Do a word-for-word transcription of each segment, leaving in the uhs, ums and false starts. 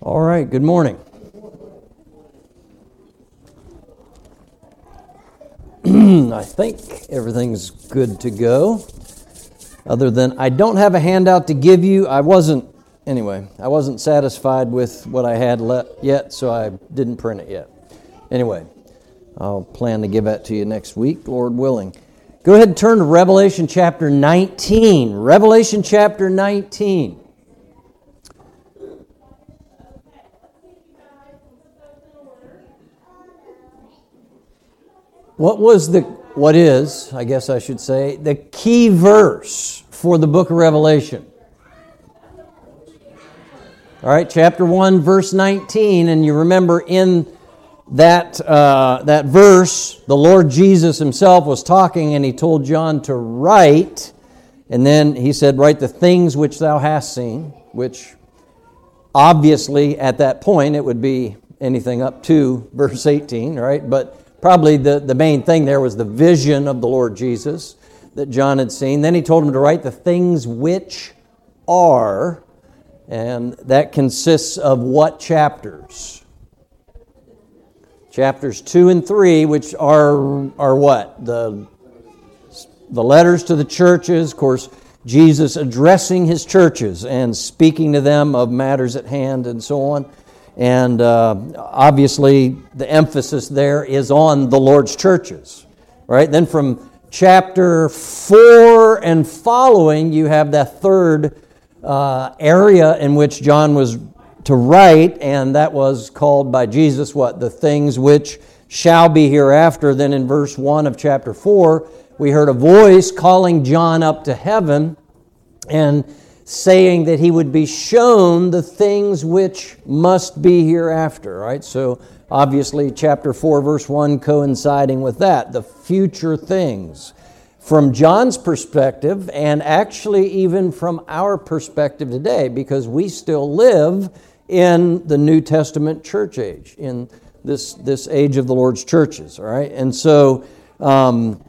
All right, good morning. I think everything's good to go. Other than I don't have a handout to give you. I wasn't, anyway, I wasn't satisfied with what I had le- yet, so I didn't print it yet. Anyway, I'll plan to give that to you next week, Lord willing. Go ahead and turn to Revelation chapter nineteen. Revelation chapter nineteen. What was the, what is, I guess I should say, the key verse for the book of Revelation? All right, chapter one, verse nineteen, and you remember in that uh, that verse, the Lord Jesus himself was talking, and he told John to write, and then he said, write the things which thou hast seen, which obviously at that point it would be anything up to verse eighteen, right? But probably the, the main thing there was the vision of the Lord Jesus that John had seen. Then he told him to write the things which are, and that consists of what chapters? Chapters two and three, which are are what? The, the letters to the churches, of course, Jesus addressing his churches and speaking to them of matters at hand and so on. And uh, obviously, the emphasis there is on the Lord's churches, right? Then from chapter four and following, you have that third uh, area in which John was to write, and that was called by Jesus, what? The things which shall be hereafter. Then in verse one of chapter four, we heard a voice calling John up to heaven and saying that he would be shown the things which must be hereafter, right? So obviously chapter four, verse one coinciding with that, the future things. From John's perspective, and actually even from our perspective today, because we still live in the New Testament church age, in this, this age of the Lord's churches, all right? And so um,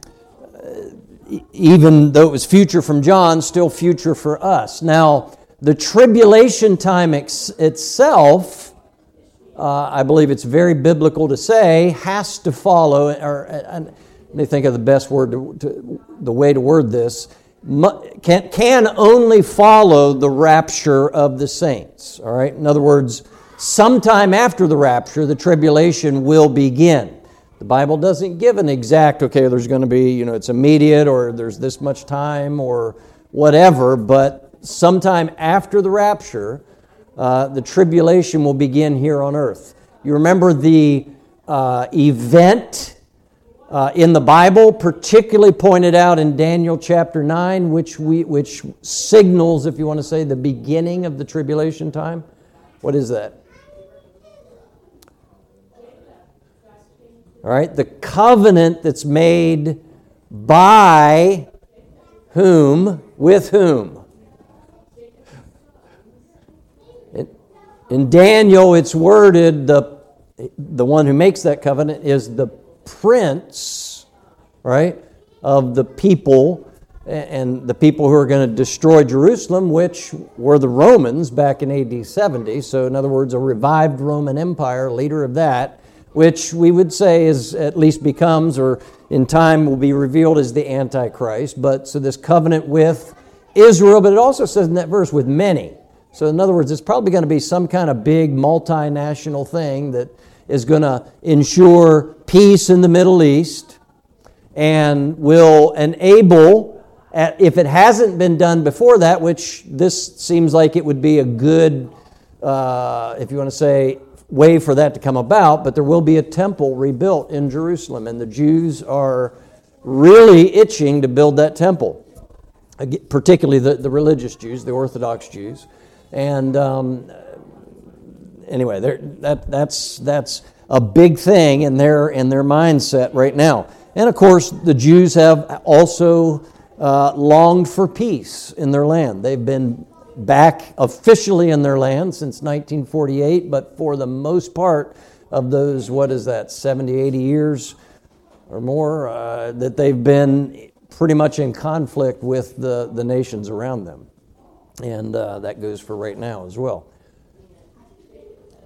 even though it was future from John, still future for us. Now, the tribulation time ex- itself, uh, I believe it's very biblical to say, has to follow, or uh, let me think of the best word, to, to, the way to word this, can, can only follow the rapture of the saints. All right? In other words, sometime after the rapture, the tribulation will begin. The Bible doesn't give an exact, okay, there's going to be, you know, it's immediate or there's this much time or whatever, but sometime after the rapture, uh, the tribulation will begin here on earth. You remember the uh, event uh, in the Bible, particularly pointed out in Daniel chapter nine, which we which signals, if you want to say, the beginning of the tribulation time. What is that? All right, the covenant that's made by whom, with whom? In Daniel, it's worded, the, the one who makes that covenant is the prince, right, of the people, and the people who are going to destroy Jerusalem, which were the Romans back in A D seventy. So in other words, a revived Roman Empire, leader of that, which we would say is at least becomes, or in time will be revealed as the Antichrist. But so this covenant with Israel, but it also says in that verse, with many. So in other words, it's probably going to be some kind of big multinational thing that is going to ensure peace in the Middle East and will enable, if it hasn't been done before that, which this seems like it would be a good, uh, if you want to say, way for that to come about, but there will be a temple rebuilt in Jerusalem, and the Jews are really itching to build that temple, particularly the, the religious Jews, the Orthodox Jews. And um, anyway, that that's that's a big thing in their in their mindset right now. And of course, the Jews have also uh, longed for peace in their land. They've been back officially in their land since nineteen forty-eight, but for the most part of those, what is that, seventy, eighty years or more, uh, that they've been pretty much in conflict with the, the nations around them. And uh, that goes for right now as well.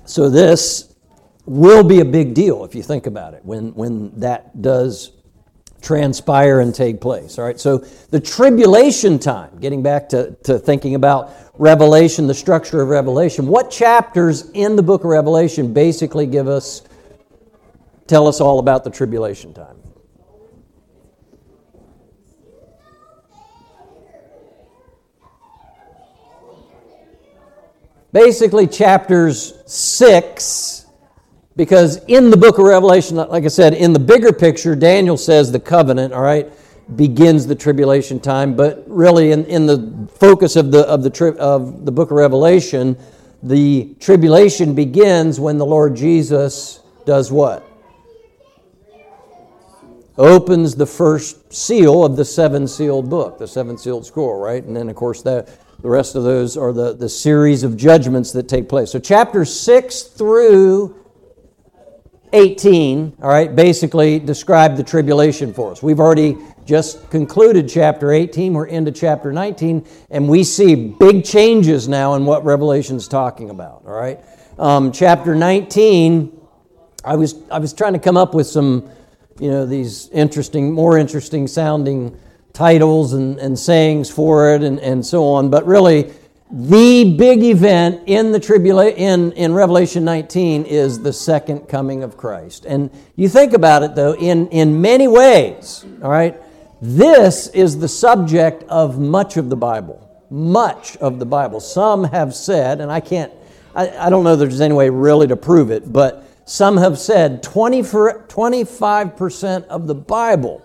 So this will be a big deal if you think about it when, when that does transpire and take place. All right, so the tribulation time, getting back to, to thinking about Revelation, the structure of Revelation, what chapters in the book of Revelation basically give us, tell us all about the tribulation time? Basically chapters six, because in the book of Revelation, like I said, in the bigger picture, Daniel says the covenant, all right, begins the tribulation time, but really in, in the focus of the of the tri- of the book of Revelation, the tribulation begins when the Lord Jesus does what? Opens the first seal of the seven-sealed book, the seven-sealed scroll, right? And then, of course, that the rest of those are the, the series of judgments that take place. So chapters six through eighteen, all right, basically describe the tribulation for us. We've already just concluded chapter eighteen. We're into chapter nineteen, and we see big changes now in what Revelation's talking about, all right? Um, chapter nineteen, I was I was trying to come up with some, you know, these interesting, more interesting sounding titles and, and sayings for it and, and so on. But really, the big event in the tribula- in, in Revelation nineteen is the second coming of Christ. And you think about it, though, in, in many ways, all right, this is the subject of much of the Bible. Much of the Bible. Some have said, and I can't, I, I don't know if there's any way really to prove it, but some have said twenty for, twenty-five percent of the Bible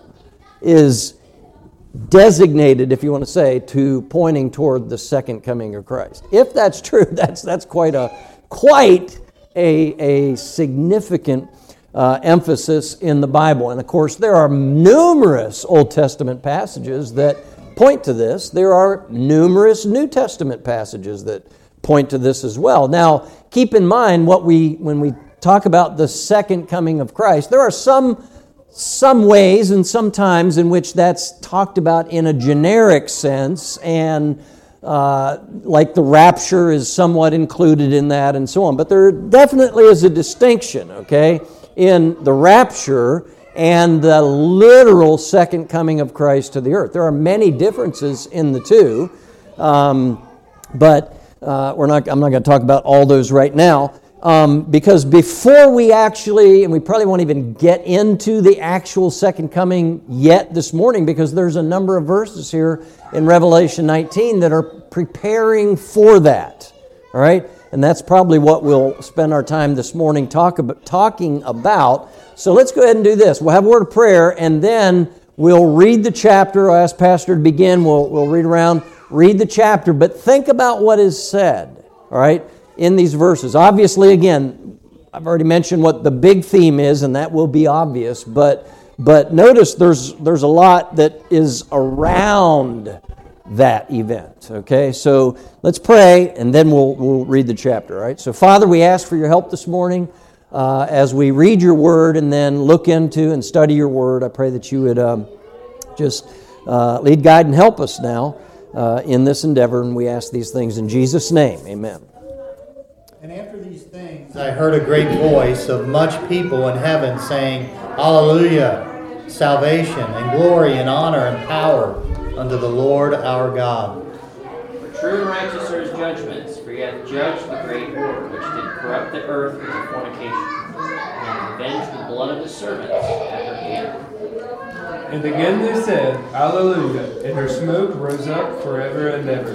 is designated, if you want to say, to pointing toward the second coming of Christ. If that's true, that's that's quite a quite a, a significant uh, emphasis in the Bible. And of course, there are numerous Old Testament passages that point to this. There are numerous New Testament passages that point to this as well. Now, keep in mind what we when we talk about the second coming of Christ, there are some Some ways and some times in which that's talked about in a generic sense, and uh, like the rapture is somewhat included in that and so on. But there definitely is a distinction, okay, in the rapture and the literal second coming of Christ to the earth. There are many differences in the two, um, but uh, we're not. I'm not going to talk about all those right now. Um, because before we actually, and we probably won't even get into the actual second coming yet this morning, because there's a number of verses here in Revelation nineteen that are preparing for that. All right? And that's probably what we'll spend our time this morning talk about, talking about. So let's go ahead and do this. We'll have a word of prayer, and then we'll read the chapter. I'll ask Pastor to begin. We'll, we'll read around, read the chapter, but think about what is said. All right? In these verses. Obviously, again, I've already mentioned what the big theme is, and that will be obvious, but but notice there's there's a lot that is around that event. Okay, so let's pray, and then we'll we'll read the chapter. All right. So, Father, we ask for your help this morning uh, as we read your word and then look into and study your word. I pray that you would um, just uh, lead, guide, and help us now uh, in this endeavor, and we ask these things in Jesus' name. Amen. And after these things, I heard a great voice of much people in heaven saying, Hallelujah! Salvation and glory and honor and power unto the Lord our God. For true and righteous are his judgments, for he hath judged the great whore, which did corrupt the earth with her fornication, and hath avenged the blood of his servants at her hand. And again they said, Hallelujah! And her smoke rose up forever and ever.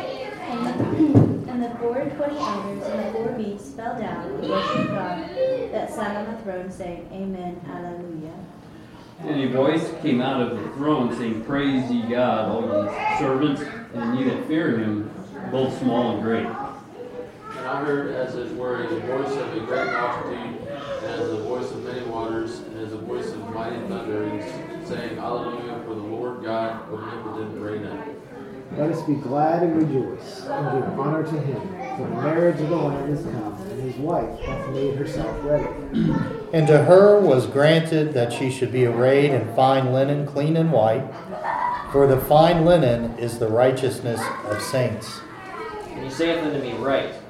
And the four and twenty elders and the four beasts fell down and worshipped God that sat on the throne, saying, Amen, Alleluia. And a voice came out of the throne, saying, Praise ye God, all ye servants, and ye that fear him, both small and great. And I heard, as it were, the voice of a great multitude, and as the voice of many waters, and as the voice of mighty thunderings, saying, Alleluia, for the Lord God omnipotent reigneth. Let us be glad and rejoice, and give honor to him, for the marriage of the Lamb is come, and his wife hath made herself ready. And to her was granted that she should be arrayed in fine linen, clean and white, for the fine linen is the righteousness of saints. And he saith unto me, Write,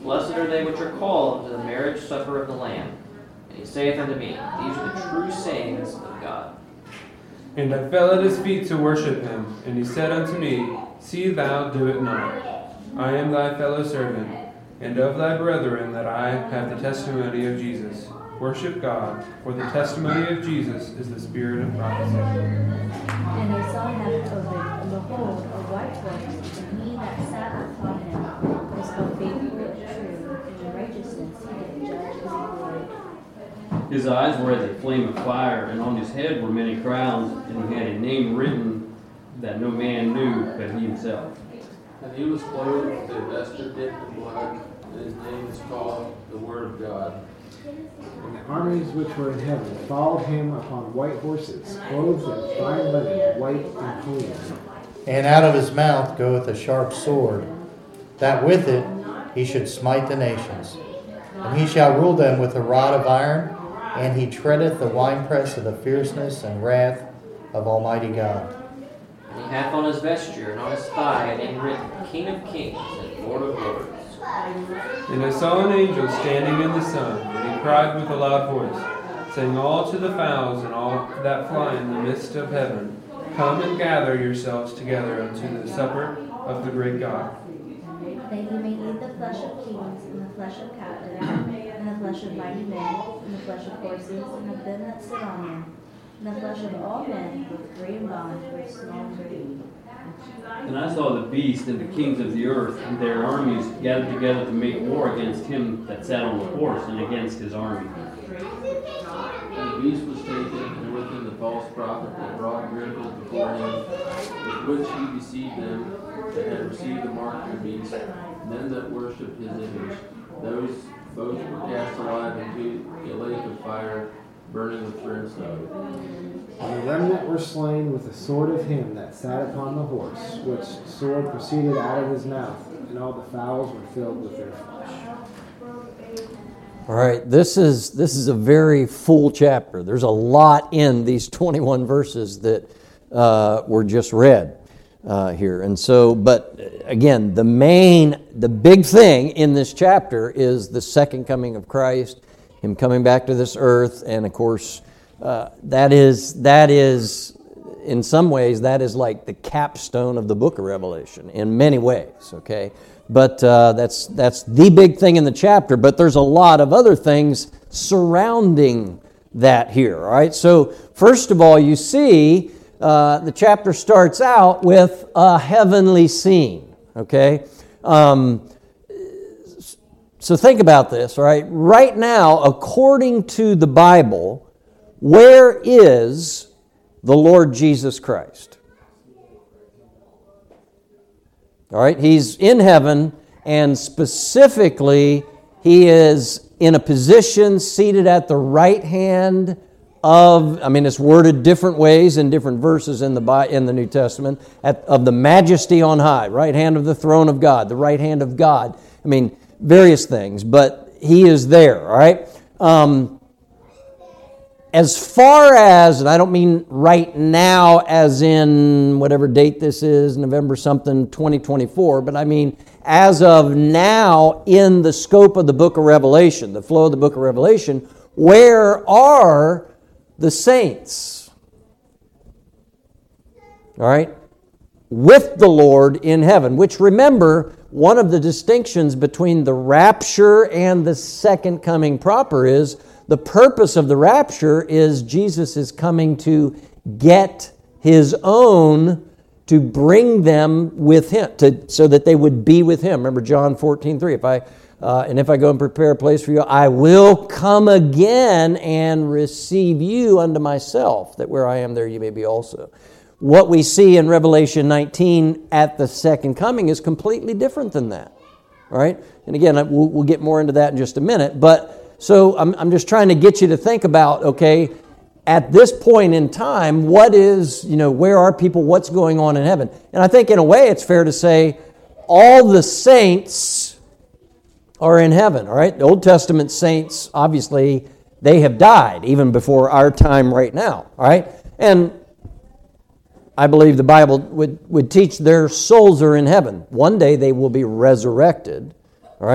Blessed are they which are called unto the marriage supper of the Lamb. And he saith unto me, These are the true sayings of God. And I fell at his feet to worship him. And he said unto me, See thou do it not. I am thy fellow servant, and of thy brethren that I have the testimony of Jesus. Worship God, for the testimony of Jesus is the spirit of prophecy. And I saw heaven opened, and behold, a white horse, and he that sat upon him was called Faithful and True, and in righteousness he did judge as he would. His eyes were as a flame of fire, and on his head were many crowns, and he had a name written that no man knew but he himself. And he was clothed with a vesture dipped in blood, and his name is called the Word of God. And the armies which were in heaven followed him upon white horses, clothed in fine linen, white and clean. And out of his mouth goeth a sharp sword, that with it he should smite the nations. And he shall rule them with a rod of iron, and he treadeth the winepress of the fierceness and wrath of Almighty God. And he hath on his vesture and on his thigh a name written, King of Kings and Lord of Lords. And I saw an angel standing in the sun, and he cried with a loud voice, saying all to the fowls and all that fly in the midst of heaven, Come and gather yourselves together unto the supper of the great God. That he may eat the flesh of kings, and the flesh of captives, and the flesh of mighty men, and the flesh of horses, and of them that sit on them, and the flesh of all men, both great and bond, both small and great. And I saw the beast and the kings of the earth and their armies gathered together to make war against him that sat on the horse and against his army. And the beast was taken, and with him the false prophet that brought miracles before him, with which he deceived them that had received the mark of the beast, and them that worshipped his image. Those both were cast alive into a lake of fire, burning with brimstone. And the remnant were slain with the sword of him that sat upon the horse, which sword proceeded out of his mouth, and all the fowls were filled with their flesh. All right, this is this is a very full chapter. There's a lot in these twenty-one verses that uh, were just read uh, here, and so. But again, the main, the big thing in this chapter is the second coming of Christ, Him coming back to this earth, and of course, uh, that is that is in some ways that is like the capstone of the book of Revelation in many ways. Okay. But uh, that's that's the big thing in the chapter. But there's a lot of other things surrounding that here. All right. So first of all, you see uh, the chapter starts out with a heavenly scene. Okay. Um, so think about this. All right. Right now, according to the Bible, where is the Lord Jesus Christ? All right, He's in heaven, and specifically, He is in a position seated at the right hand of, I mean, it's worded different ways in different verses in the in the New Testament, at, of the majesty on high, right hand of the throne of God, the right hand of God. I mean, various things, but He is there, all right? Um, As far as, and I don't mean right now as in whatever date this is, November something, twenty twenty-four, but I mean as of now in the scope of the book of Revelation, the flow of the book of Revelation, where are the saints? All right? With the Lord in heaven, which remember, one of the distinctions between the rapture and the second coming proper is the purpose of the rapture is Jesus is coming to get His own, to bring them with Him, to, so that they would be with Him. Remember John fourteen three, if I, uh, and if I go and prepare a place for you, I will come again and receive you unto myself, that where I am, there you may be also. What we see in Revelation nineteen at the second coming is completely different than that. All right? And again, we'll, we'll get more into that in just a minute, but so I'm, I'm just trying to get you to think about, okay, at this point in time, what is, you know, where are people, what's going on in heaven? And I think in a way it's fair to say all the saints are in heaven, all right? The Old Testament saints, obviously, they have died even before our time right now, all right? And I believe the Bible would, would teach their souls are in heaven. One day they will be resurrected, all right?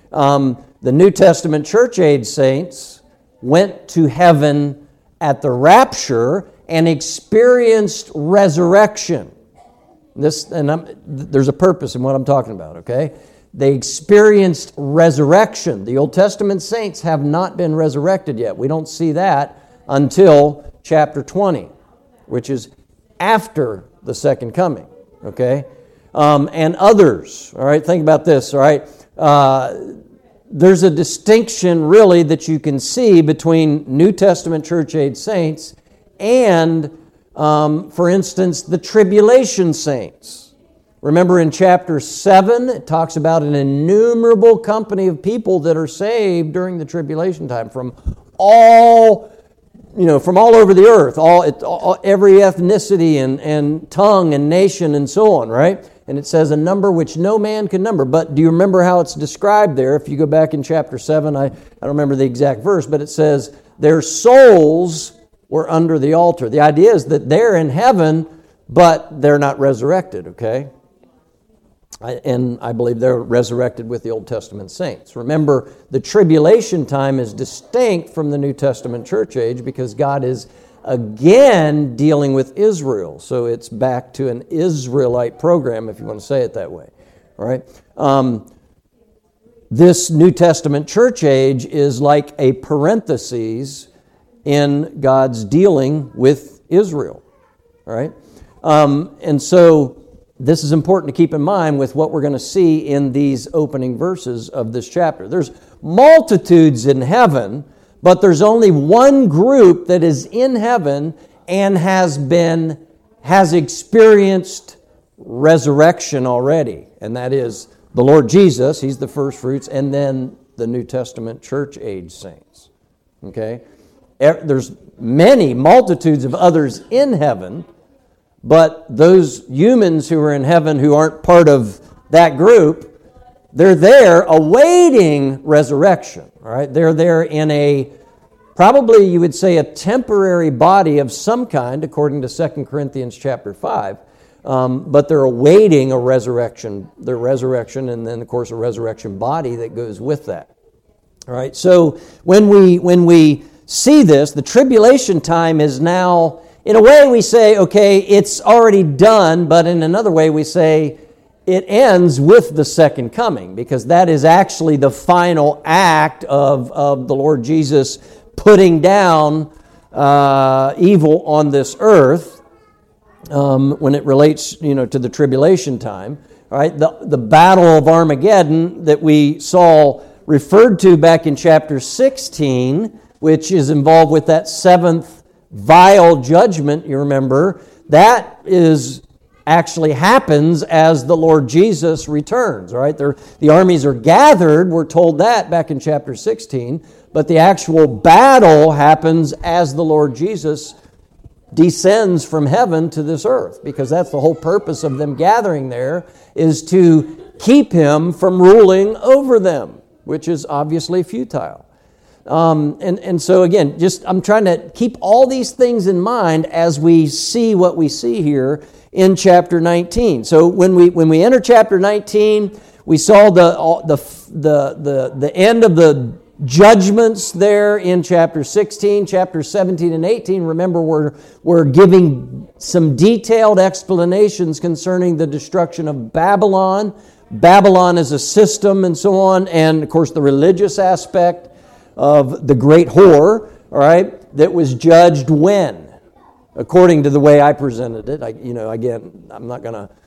Um, the New Testament church age saints went to heaven at the rapture and experienced resurrection. This, and I'm, there's a purpose in what I'm talking about, okay? They experienced resurrection. The Old Testament saints have not been resurrected yet. We don't see that until chapter twenty, which is after the second coming, okay? Um, and others, all right? Think about this, all right? Uh, there's a distinction, really, that you can see between New Testament church age saints and, um, for instance, the tribulation saints. Remember in chapter seven, it talks about an innumerable company of people that are saved during the tribulation time from all, you know, from all over the earth, all, it, all every ethnicity and, and tongue and nation and so on, right? And it says a number which no man can number. But do you remember how it's described there? If you go back in chapter seven, I, I don't remember the exact verse, but it says their souls were under the altar. The idea is that they're in heaven, but they're not resurrected, okay? I, and I believe they're resurrected with the Old Testament saints. Remember, the tribulation time is distinct from the New Testament church age because God is again dealing with Israel. So it's back to an Israelite program, if you want to say it that way. All right? Um, this New Testament church age is like a parenthesis in God's dealing with Israel. All right? Um, and so this is important to keep in mind with what we're going to see in these opening verses of this chapter. There's multitudes in heaven, but there's only one group that is in heaven and has been, has experienced resurrection already, and that is the Lord Jesus. He's the first fruits, and then the New Testament church age saints. Okay? There's many multitudes of others in heaven, but those humans who are in heaven who aren't part of that group, they're there awaiting resurrection. All right? They're there in a, probably you would say a temporary body of some kind, according to Second Corinthians chapter five. Um, but they're awaiting a resurrection, their resurrection, and then, of course, a resurrection body that goes with that. All right? So when we when we see this, the tribulation time is now, in a way we say, okay, it's already done, but in another way we say it ends with the second coming, because that is actually the final act of, of the Lord Jesus putting down uh, evil on this earth um, when it relates, you know, to the tribulation time. All right, the, the battle of Armageddon that we saw referred to back in chapter sixteen, which is involved with that seventh vial judgment, you remember, that is actually happens as the Lord Jesus returns, all right? They're, the armies are gathered, we're told that back in chapter sixteen, but the actual battle happens as the Lord Jesus descends from heaven to this earth, because that's the whole purpose of them gathering there, is to keep him from ruling over them, which is obviously futile. Um, and, and so again, just I'm trying to keep all these things in mind as we see what we see here in chapter nineteen. So when we when we enter chapter nineteen, we saw the the the the, the end of the judgments there in chapter sixteen, chapter seventeen and eighteen. Remember, we're we're giving some detailed explanations concerning the destruction of Babylon. Babylon as a system and so on, and of course the religious aspect of the great whore, all right, that was judged when? According to the way I presented it. I, you know, again, I'm not going to...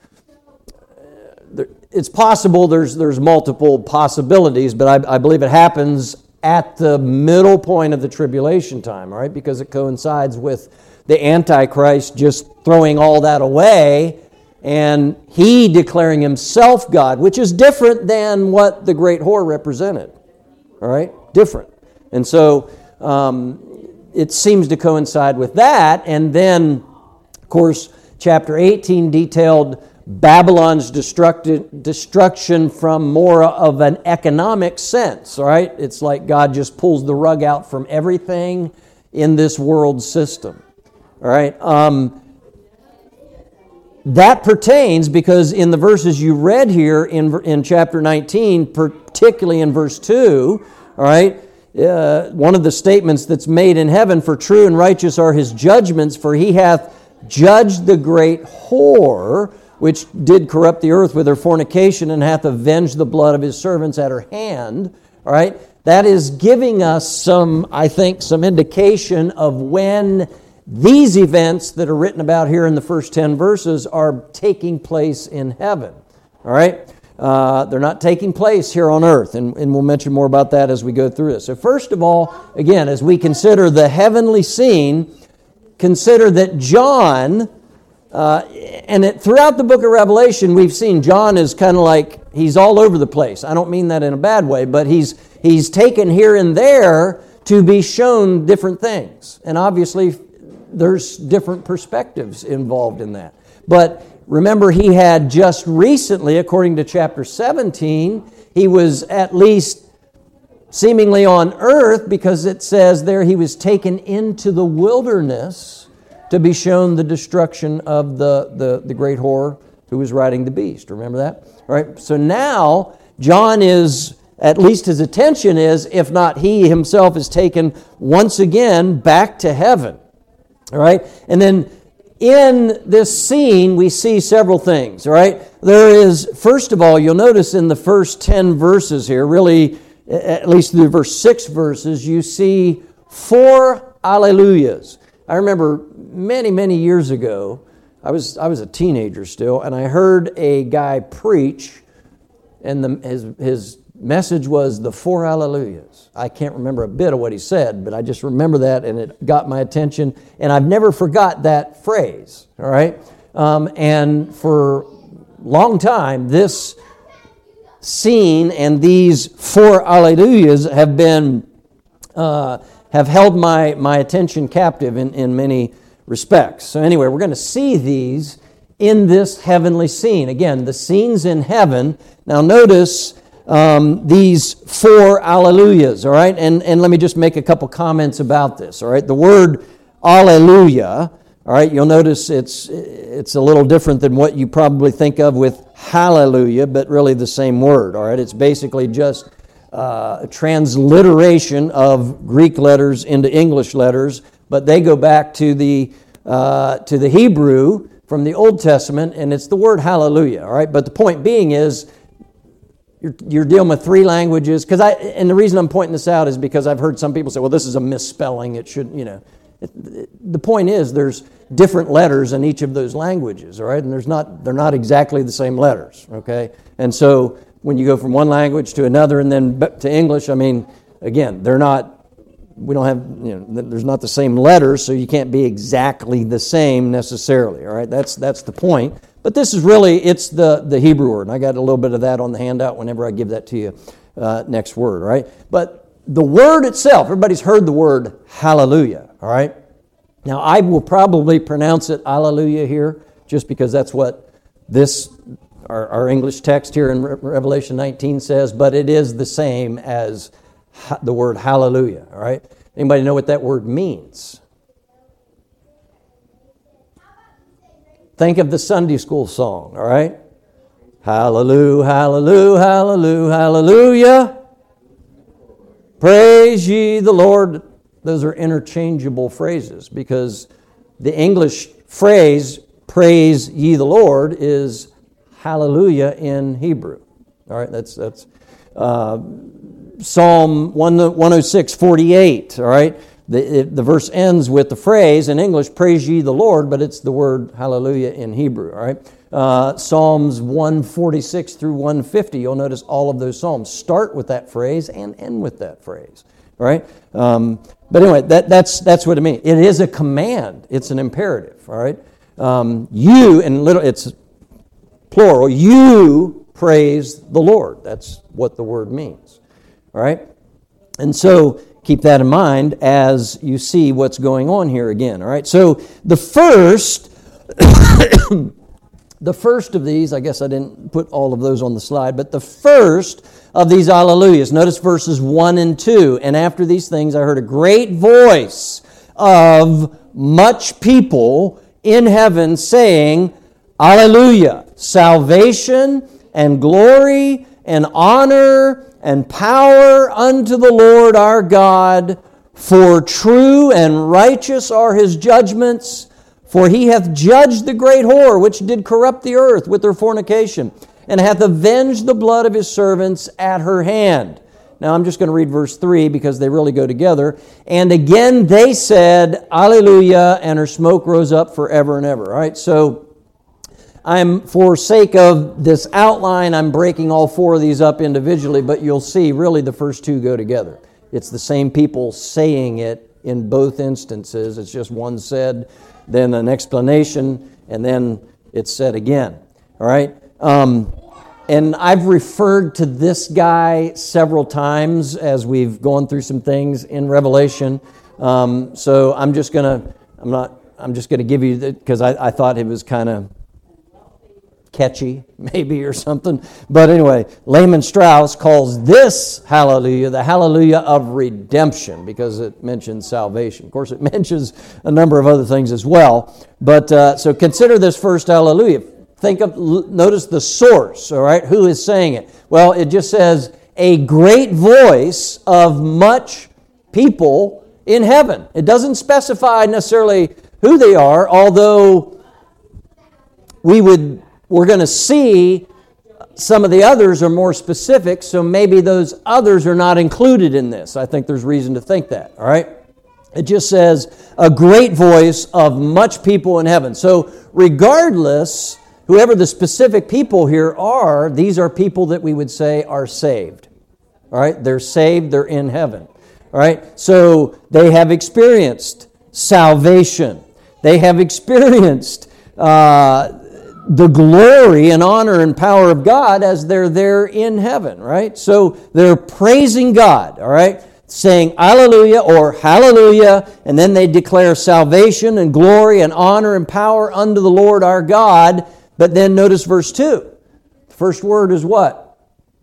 Uh, it's possible there's there's multiple possibilities, but I, I believe it happens at the middle point of the tribulation time, all right, because it coincides with the Antichrist just throwing all that away and he declaring himself God, which is different than what the great whore represented, all right, different. And so um, it seems to coincide with that. And then, of course, chapter eighteen detailed Babylon's destruction from more of an economic sense, all right? It's like God just pulls the rug out from everything in this world system, all right? Um, that pertains because in the verses you read here in, in chapter nineteen, particularly in verse two, all right, uh, one of the statements that's made in heaven, for true and righteous are his judgments, for he hath judged the great whore, which did corrupt the earth with her fornication, and hath avenged the blood of his servants at her hand. All right, that is giving us some, I think, some indication of when these events that are written about here in the first ten verses are taking place in heaven. All right? Uh, they're not taking place here on earth, and, and we'll mention more about that as we go through this. So first of all, again, as we consider the heavenly scene, consider that John, uh, and it, throughout the book of Revelation, we've seen John is kind of like, he's all over the place. I don't mean that in a bad way, but he's he's taken here and there to be shown different things. And obviously, there's different perspectives involved in that. But remember, he had just recently, according to chapter seventeen, he was at least seemingly on earth, because it says there he was taken into the wilderness to be shown the destruction of the, the, the great whore who was riding the beast. Remember that? All right. So now John is, at least his attention is, if not he himself is taken once again back to heaven. All right, and then in this scene, we see several things, all right? There is, first of all, you'll notice in the first ten verses here, really, at least through verse six verses, you see four alleluias. I remember many, many years ago, I was I was a teenager still, and I heard a guy preach, and the, his his message was the four alleluias. I can't remember a bit of what he said, but I just remember that, and it got my attention, and I've never forgot that phrase, all right? Um, and for a long time, this scene and these four alleluias have been, uh, have held my, my attention captive in, in many respects. So anyway, we're going to see these in this heavenly scene. Again, the scene's in heaven. Now notice Um, these four alleluias, all right? And, and let me just make a couple comments about this, all right? The word alleluia, all right, you'll notice it's it's a little different than what you probably think of with hallelujah, but really the same word, all right? It's basically just uh, a transliteration of Greek letters into English letters, but they go back to the uh, to the Hebrew from the Old Testament, and it's the word hallelujah, all right? But the point being is, You're, you're dealing with three languages, because I and the reason I'm pointing this out is because I've heard some people say, "Well, this is a misspelling. It should, you know." It, it, the point is, there's different letters in each of those languages, all right, and there's not they're not exactly the same letters, okay. And so when you go from one language to another and then to English, I mean, again, they're not. We don't have, you know, there's not the same letters, so you can't be exactly the same necessarily, all right. That's that's the point. But this is really, it's the, the Hebrew word. And I got a little bit of that on the handout whenever I give that to you uh, next word, right? But the word itself, everybody's heard the word hallelujah, all right? Now, I will probably pronounce it alleluia here, just because that's what this, our, our English text here in Re- Revelation nineteen says, but it is the same as ha- the word hallelujah, all right? Anybody know what that word means? Think of the Sunday school song, all right? Hallelujah, hallelujah, hallelujah, hallelujah. Praise ye the Lord. Those are interchangeable phrases, because the English phrase, praise ye the Lord, is hallelujah in Hebrew. All right, that's that's uh, Psalm one oh six, forty-eight, all right? The, it, the verse ends with the phrase in English, praise ye the Lord, but it's the word hallelujah in Hebrew, all right? Uh, Psalms one forty-six through one fifty, you'll notice all of those psalms start with that phrase and end with that phrase, all right? Um, but anyway, that, that's that's what it means. It is a command. It's an imperative, all right? Um, you, and little, it's plural, you praise the Lord. That's what the word means, all right? And so keep that in mind as you see what's going on here again, all right? So the first, the first of these, I guess I didn't put all of those on the slide, but the first of these alleluias, notice verses one and two, and after these things I heard a great voice of much people in heaven saying, Hallelujah. Salvation and glory and honor and power unto the Lord our God, for true and righteous are his judgments, for he hath judged the great whore which did corrupt the earth with her fornication, and hath avenged the blood of his servants at her hand. Now I'm just going to read verse three because they really go together. And again they said, Alleluia, and her smoke rose up forever and ever. All right, so I'm, for sake of this outline, I'm breaking all four of these up individually, but you'll see really the first two go together. It's the same people saying it in both instances. It's just one said, then an explanation, and then it's said again. All right? Um, and I've referred to this guy several times as we've gone through some things in Revelation. Um, so I'm just going to, I'm not, I'm just going to give you, because I, I thought it was kind of catchy, maybe, or something. But anyway, Lehman Strauss calls this hallelujah the hallelujah of redemption because it mentions salvation. Of course, it mentions a number of other things as well. But uh, so consider this first hallelujah. Think of, notice the source, all right? Who is saying it? Well, it just says, a great voice of much people in heaven. It doesn't specify necessarily who they are, although we would We're going to see some of the others are more specific, so maybe those others are not included in this. I think there's reason to think that, all right? It just says, a great voice of much people in heaven. So regardless, whoever the specific people here are, these are people that we would say are saved, all right? They're saved, they're in heaven, all right? So they have experienced salvation. They have experienced uh the glory and honor and power of God as they're there in heaven, right? So they're praising God, all right? Saying Alleluia or Hallelujah, and then they declare salvation and glory and honor and power unto the Lord our God. But then notice verse two. The first word is what?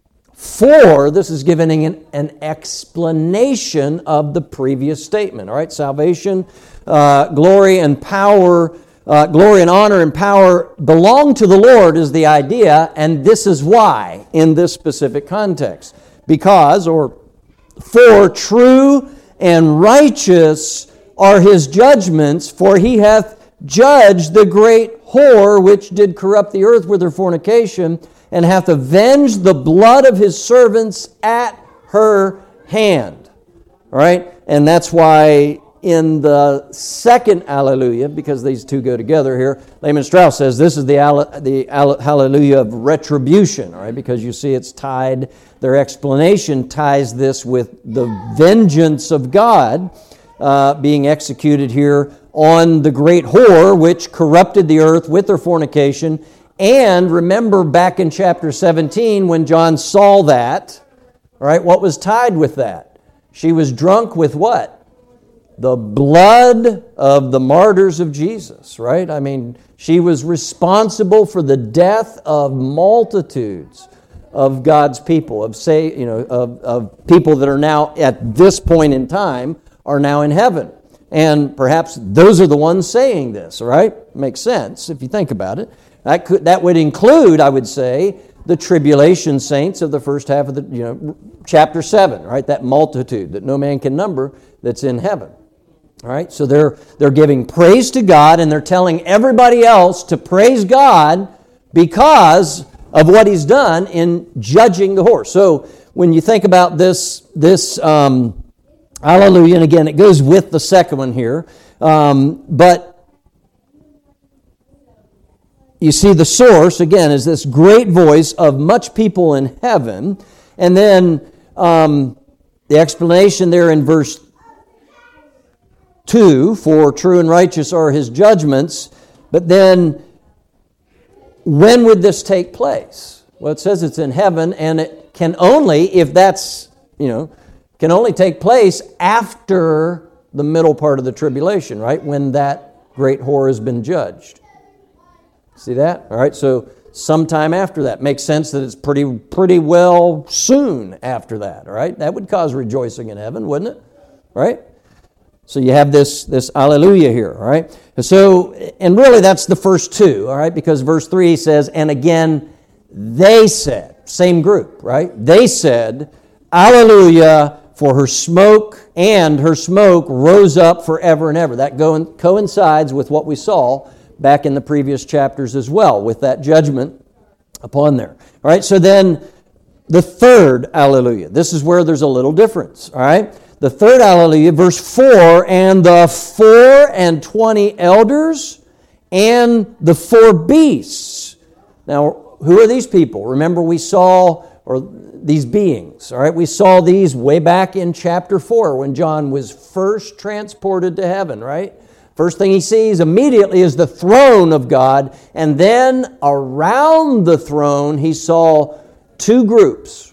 For, this is giving an, an explanation of the previous statement, all right? Salvation, uh, glory and power Uh, glory and honor and power belong to the Lord is the idea, and this is why in this specific context. Because, or for true and righteous are his judgments, for he hath judged the great whore which did corrupt the earth with her fornication, and hath avenged the blood of his servants at her hand. All right? And that's why in the second Alleluia, because these two go together here, Lehman Strauss says this is the, the Hallelujah of retribution, all right, because you see it's tied, their explanation ties this with the vengeance of God uh, being executed here on the great whore which corrupted the earth with her fornication. And remember back in chapter seventeen when John saw that, all right, what was tied with that? She was drunk with what? The blood of the martyrs of Jesus, right? I mean, she was responsible for the death of multitudes of God's people, of say, you know, of, of people that are now at this point in time are now in heaven. And perhaps those are the ones saying this, right? Makes sense if you think about it. That could that would include, I would say, the tribulation saints of the first half of the, you know, chapter seven, right? That multitude that no man can number that's in heaven. All right, so they're they're giving praise to God, and they're telling everybody else to praise God because of what He's done in judging the whore. So when you think about this this um, Hallelujah, and again it goes with the second one here, um, but you see the source again is this great voice of much people in heaven, and then um, the explanation there in verse two, for true and righteous are his judgments. But then, when would this take place? Well, it says it's in heaven, and it can only, if that's, you know, can only take place after the middle part of the tribulation, right? When that great whore has been judged. See that? All right, so sometime after that. Makes sense that it's pretty, pretty well soon after that, all right? That would cause rejoicing in heaven, wouldn't it? Right? So you have this, this Alleluia here, all right? So, and really that's the first two, all right? Because verse three says, and again, they said, same group, right? They said, Alleluia, for her smoke, and her smoke rose up forever and ever. That go, coincides with what we saw back in the previous chapters as well, with that judgment upon there. All right, so then the third Alleluia. This is where there's a little difference, all right? The third Alleluia, verse four, and the four and twenty elders and the four beasts. Now, who are these people? Remember we saw, or these beings, all right? We saw these way back in chapter four when John was first transported to heaven, right? First thing he sees immediately is the throne of God, and then around the throne he saw two groups.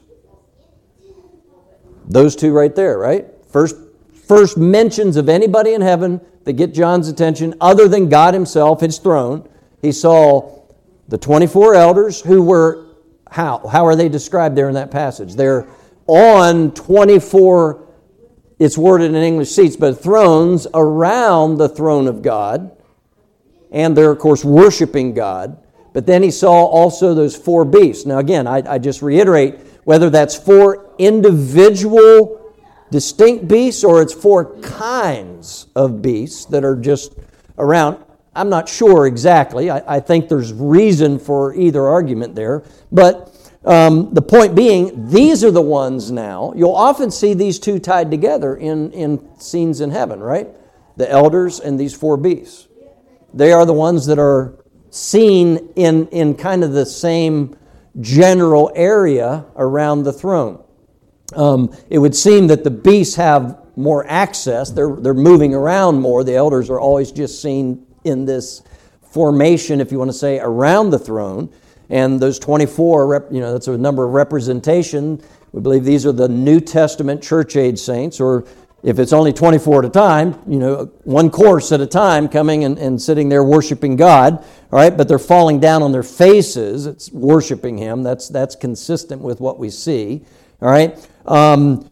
Those two right there, right? First, first mentions of anybody in heaven that get John's attention other than God himself, his throne. He saw the twenty-four elders who were, how? How are they described there in that passage? They're on twenty-four, it's worded in English seats, but thrones around the throne of God. And they're, of course, worshiping God. But then he saw also those four beasts. Now again, I, I just reiterate, whether that's four individual distinct beasts or it's four kinds of beasts that are just around, I'm not sure exactly. I, I think there's reason for either argument there. But um, the point being, these are the ones now. You'll often see these two tied together in, in scenes in heaven, right? The elders and these four beasts. They are the ones that are seen in, in kind of the same general area around the throne. Um, it would seem that the beasts have more access. They're, they're moving around more. The elders are always just seen in this formation, if you want to say, around the throne. And those twenty-four, you know, that's a number of representation. We believe these are the New Testament church age saints, or if it's only twenty-four at a time, you know, one course at a time coming and, and sitting there worshiping God, all right, but they're falling down on their faces, it's worshiping Him. That's, that's consistent with what we see, all right. Um,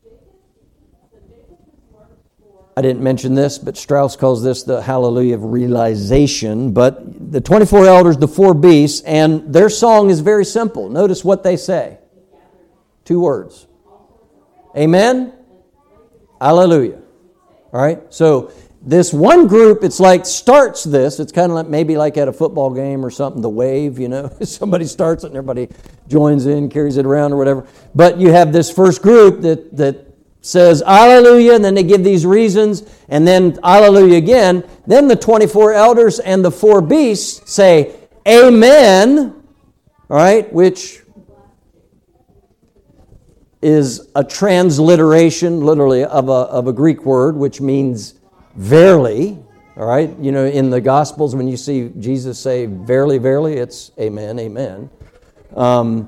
I didn't mention this, but Strauss calls this the hallelujah of realization. But the twenty-four elders, the four beasts, and their song is very simple. Notice what they say. Two words. Amen. Hallelujah. All right. So this one group, it's like starts this. It's kind of like maybe like at a football game or something, the wave, you know. Somebody starts it and everybody joins in, carries it around or whatever. But you have this first group that that says Alleluia, and then they give these reasons, and then Alleluia again. Then the twenty-four elders and the four beasts say Amen, all right, which is a transliteration, literally, of a, of a Greek word, which means verily, all right? You know, in the Gospels, when you see Jesus say verily, verily, it's Amen, Amen. Um,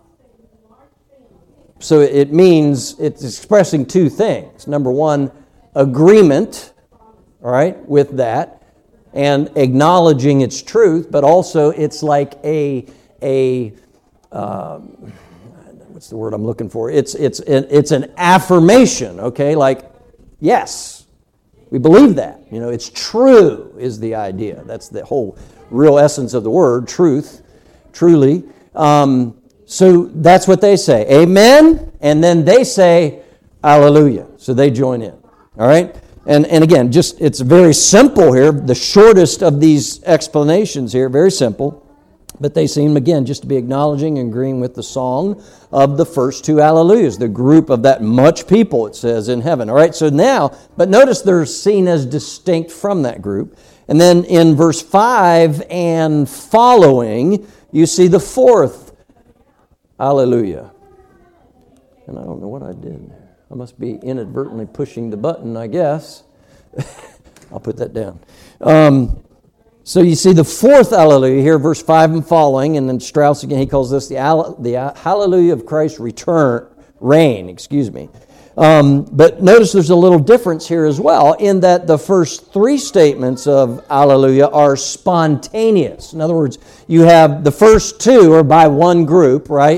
So it means it's expressing two things. Number one, agreement, all right, with that, and acknowledging its truth, but also it's like a a um, what's the word I'm looking for? It's it's it's an affirmation, okay? Like, yes, we believe that. You know, it's true is the idea. That's the whole real essence of the word, truth, truly. Um, So that's what they say. Amen. And then they say, Hallelujah. So they join in. All right? And and again, just it's very simple here. The shortest of these explanations here, very simple. But they seem, again, just to be acknowledging and agreeing with the song of the first two Hallelujahs, the group of that much people, it says, in heaven. All right? So now, but notice they're seen as distinct from that group. And then in verse five and following, you see the fourth Hallelujah. And I don't know what I did. I must be inadvertently pushing the button, I guess. I'll put that down. Um, so you see the fourth Hallelujah here, verse five and following, and then Strauss again, he calls this the, the Hallelujah of Christ's return, reign, excuse me. Um, but notice there's a little difference here as well, in that the first three statements of Hallelujah are spontaneous. In other words, you have the first two are by one group, right?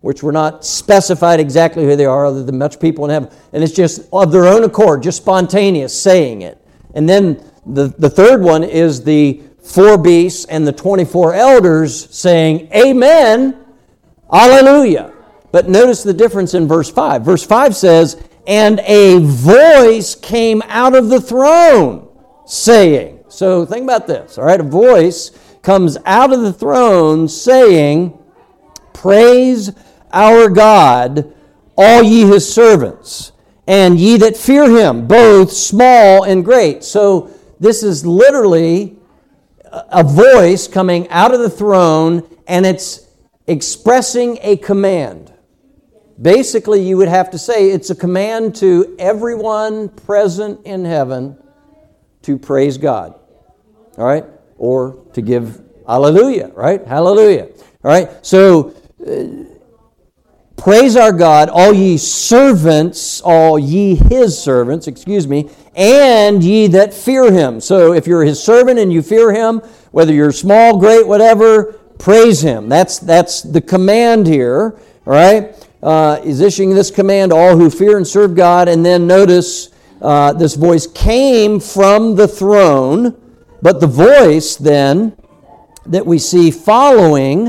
which were not specified exactly who they are, other than much people in heaven. And it's just of their own accord, just spontaneous, saying it. And then the, the third one is the four beasts and the twenty-four elders saying, Amen, Alleluia. But notice the difference in verse five. Verse five says, and a voice came out of the throne saying. So think about this, all right? A voice comes out of the throne saying, praise our God, all ye his servants, and ye that fear him, both small and great. So this is literally a voice coming out of the throne, and it's expressing a command. Basically, you would have to say it's a command to everyone present in heaven to praise God, all right? Or to give hallelujah, right? Hallelujah, all right? So, uh, praise our God, all ye servants, all ye his servants, excuse me, and ye that fear him. So if you're his servant and you fear him, whether you're small, great, whatever, praise him. That's that's the command here, all right? Uh, is issuing this command to all who fear and serve God. And then notice uh, this voice came from the throne, but the voice then that we see following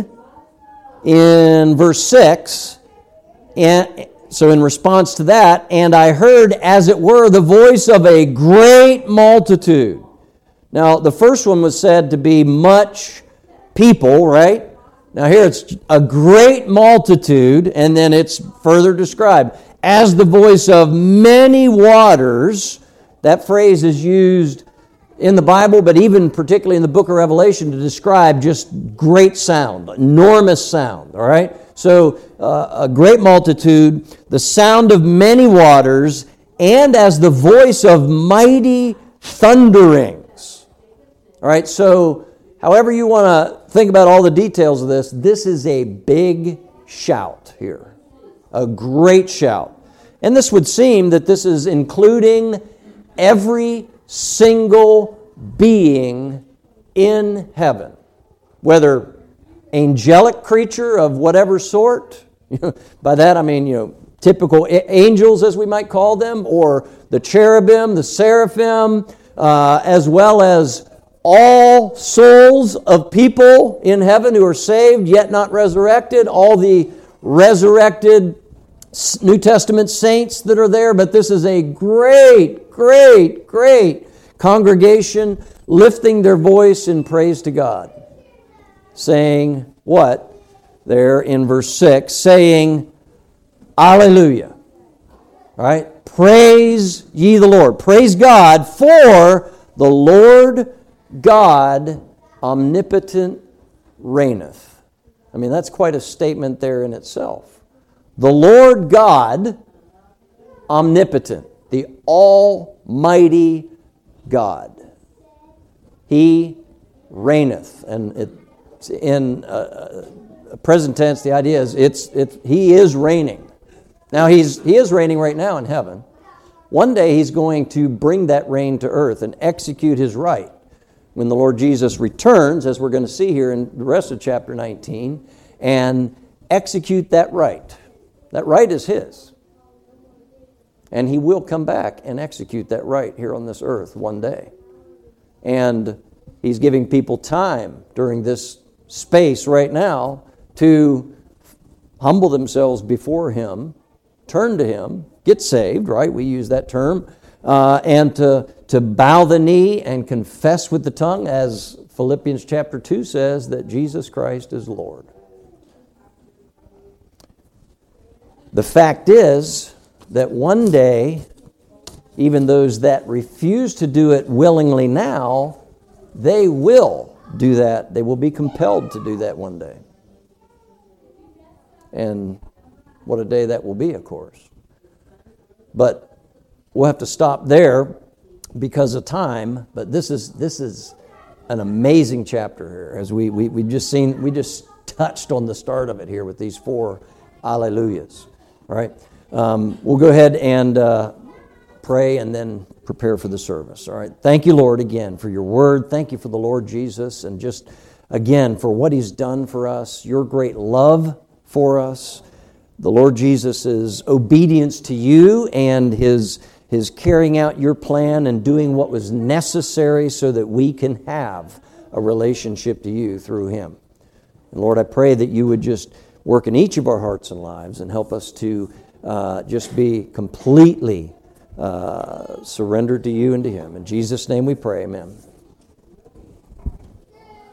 in verse six, and so in response to that, and I heard, as it were, the voice of a great multitude. Now, the first one was said to be much people, right? Now here it's a great multitude, and then it's further described as the voice of many waters. That phrase is used in the Bible, but even particularly in the book of Revelation, to describe just great sound, enormous sound, all right? So uh, a great multitude, the sound of many waters, and as the voice of mighty thunderings. All right, so however you want to think about all the details of this, this is a big shout here, a great shout. And this would seem that this is including every single being in heaven, whether angelic creature of whatever sort, by that I mean, you know, typical angels as we might call them, or the cherubim, the seraphim, uh, as well as all souls of people in heaven who are saved yet not resurrected, all the resurrected New Testament saints that are there. But this is a great, great, great congregation lifting their voice in praise to God, saying what? There in verse six, saying, Alleluia. All right? Praise ye the Lord. Praise God, for the Lord God omnipotent reigneth. I mean, that's quite a statement there in itself. The Lord God omnipotent, the almighty God. He reigneth. And it, in uh, present tense, the idea is it's it, He is reigning. Now, he's He is reigning right now in heaven. One day He's going to bring that reign to earth and execute His right. When the Lord Jesus returns, as we're going to see here in the rest of chapter nineteen, and execute that right. That right is His. And He will come back and execute that right here on this earth one day. And He's giving people time during this space right now to humble themselves before Him, turn to Him, get saved, right? We use that term. Uh, and to, to bow the knee and confess with the tongue, as Philippians chapter two says, that Jesus Christ is Lord. The fact is that one day, even those that refuse to do it willingly now, they will do that. They will be compelled to do that one day. And what a day that will be, of course. But we'll have to stop there because of time. But this is this is an amazing chapter here, as we we we just seen we just touched on the start of it here with these four Alleluias. All right, um, we'll go ahead and uh, pray and then prepare for the service. All right, thank you, Lord, again for your word. Thank you for the Lord Jesus, and just again for what He's done for us, your great love for us. the Lord Jesus' obedience to you and his, his carrying out your plan and doing what was necessary so that we can have a relationship to you through him. And Lord, I pray that you would just work in each of our hearts and lives and help us to uh, just be completely uh, surrendered to you and to him. In Jesus' name we pray, amen.